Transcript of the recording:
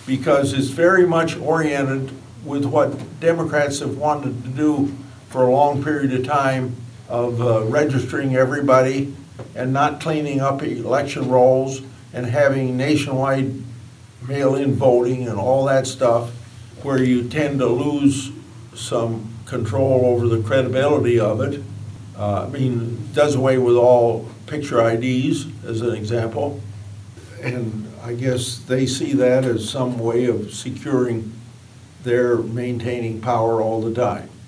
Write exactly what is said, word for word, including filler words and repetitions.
because it's very much oriented with what Democrats have wanted to do for a long period of time of uh, registering everybody and not cleaning up election rolls and having nationwide mail-in voting and all that stuff, where you tend to lose some control over the credibility of it. Uh, I mean, does away with all picture I Ds, as an example. And I guess they see that as some way of securing their maintaining power all the time.